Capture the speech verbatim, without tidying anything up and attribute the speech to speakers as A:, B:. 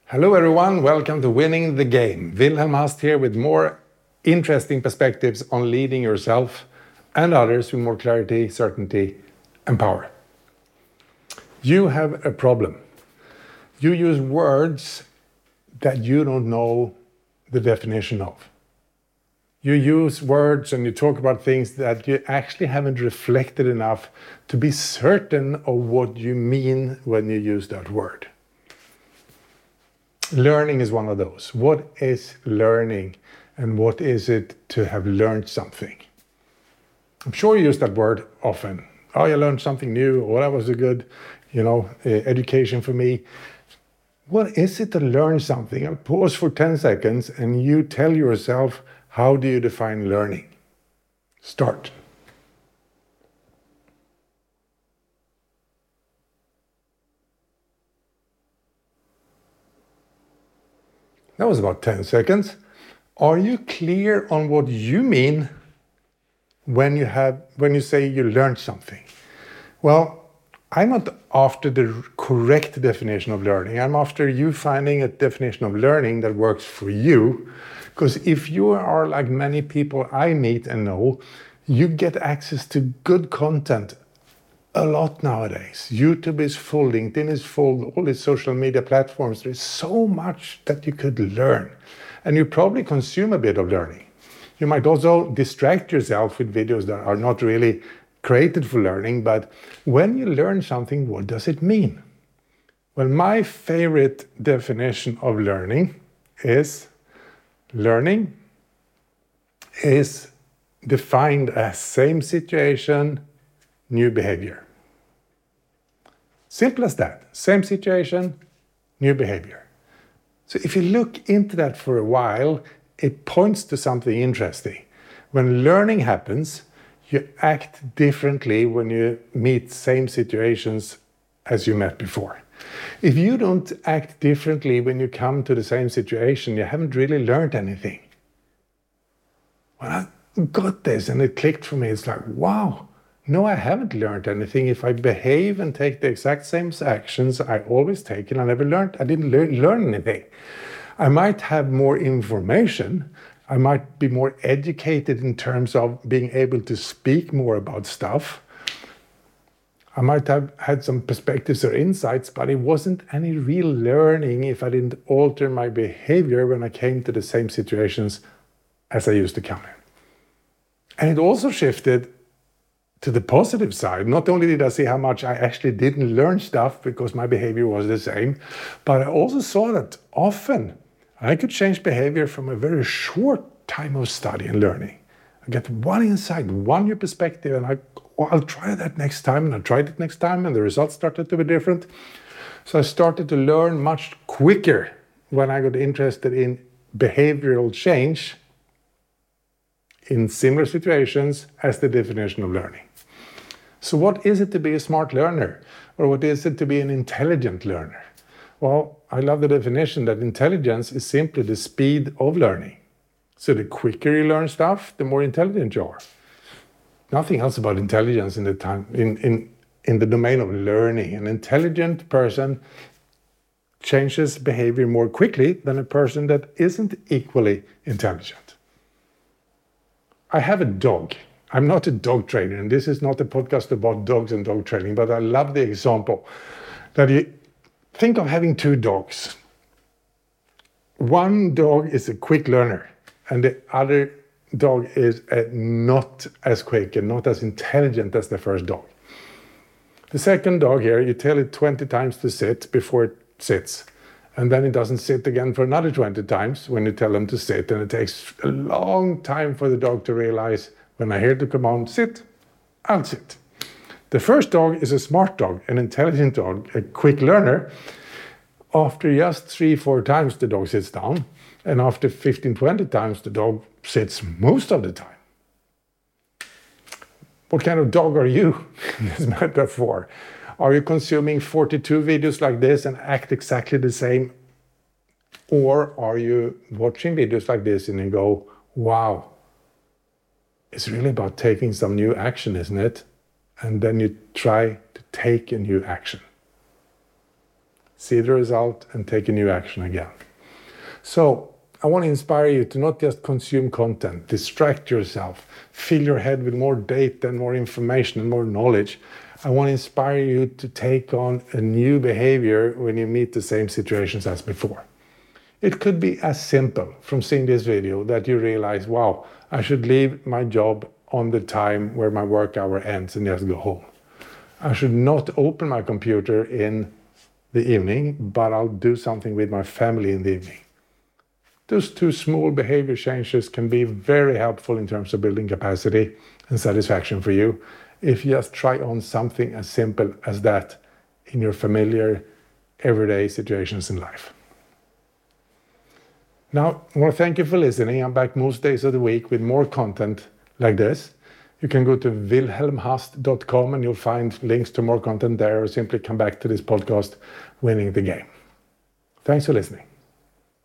A: Hello everyone, welcome to Winning the Game. Wilhelm Hast here with more interesting perspectives on leading yourself and others with more clarity, certainty and power. You have a problem. You use words that you don't know the definition of. You use words and you talk about things that you actually haven't reflected enough to be certain of what you mean when you use that word. Learning is one of those. What is learning and what is it to have learned something? I'm sure you use that word often. Oh, you learned something new, or that was a good, you know, uh, education for me. What is it to learn something? I'll pause for ten seconds and you tell yourself, how do you define learning? Start. That was about ten seconds. Are you clear on what you mean when you have when you say you learned something? Well, I'm not after the correct definition of learning. I'm after you finding a definition of learning that works for you. Because if you are like many people I meet and know, you get access to good content a lot nowadays. YouTube is full, LinkedIn is full, all these social media platforms. There's so much that you could learn. And you probably consume a bit of learning. You might also distract yourself with videos that are not really created for learning, but when you learn something, what does it mean? Well, my favorite definition of learning is learning is defined as same situation, new behavior. Simple as that. Same situation, new behavior. So if you look into that for a while, it points to something interesting. When learning happens, you act differently when you meet same situations as you met before. If you don't act differently when you come to the same situation, you haven't really learned anything. When I got this and it clicked for me, it's like, wow, no, I haven't learned anything. If I behave and take the exact same actions I always take, and I never learned, I didn't learn, learn anything. I might have more information. I might be more educated in terms of being able to speak more about stuff. I might have had some perspectives or insights, but it wasn't any real learning if I didn't alter my behavior when I came to the same situations as I used to come in. And it also shifted to the positive side. Not only did I see how much I actually didn't learn stuff because my behavior was the same, but I also saw that often I could change behavior from a very short time of study and learning. I get one insight, one new perspective, and I, oh, I'll try that next time, and I tried it next time, and the results started to be different. So I started to learn much quicker when I got interested in behavioral change in similar situations as the definition of learning. So what is it to be a smart learner? Or what is it to be an intelligent learner? Well, I love the definition that intelligence is simply the speed of learning. So the quicker you learn stuff, the more intelligent you are. Nothing else about intelligence in the time in, in, in the domain of learning. An intelligent person changes behavior more quickly than a person that isn't equally intelligent. I have a dog. I'm not a dog trainer, and this is not a podcast about dogs and dog training, but I love the example that you think of having two dogs. One dog is a quick learner, and the other dog is uh, not as quick and not as intelligent as the first dog. The second dog here, you tell it twenty times to sit before it sits. And then it doesn't sit again for another twenty times when you tell them to sit. And it takes a long time for the dog to realize, when I hear the command, sit, I'll sit. The first dog is a smart dog, an intelligent dog, a quick learner. After just three, four times, the dog sits down. And after fifteen, twenty times, the dog sits most of the time. What kind of dog are you in this metaphor? Are you consuming forty-two videos like this and act exactly the same? Or are you watching videos like this and you go, wow, it's really about taking some new action, isn't it? And then you try to take a new action. see the result, and take a new action again. So I want to inspire you to not just consume content, distract yourself, fill your head with more data and more information and more knowledge. I want to inspire you to take on a new behavior when you meet the same situations as before. It could be as simple from seeing this video that you realize, wow, I should leave my job on the time where my work hour ends and just go home. I should not open my computer in the evening, but I'll do something with my family in the evening. Those two small behavior changes can be very helpful in terms of building capacity and satisfaction for you if you just try on something as simple as that in your familiar, everyday situations in life. Now, I want to thank you for listening. I'm back most days of the week with more content like this. You can go to wilhelm hast dot com and you'll find links to more content there, or simply come back to this podcast, Winning the Game. Thanks for listening.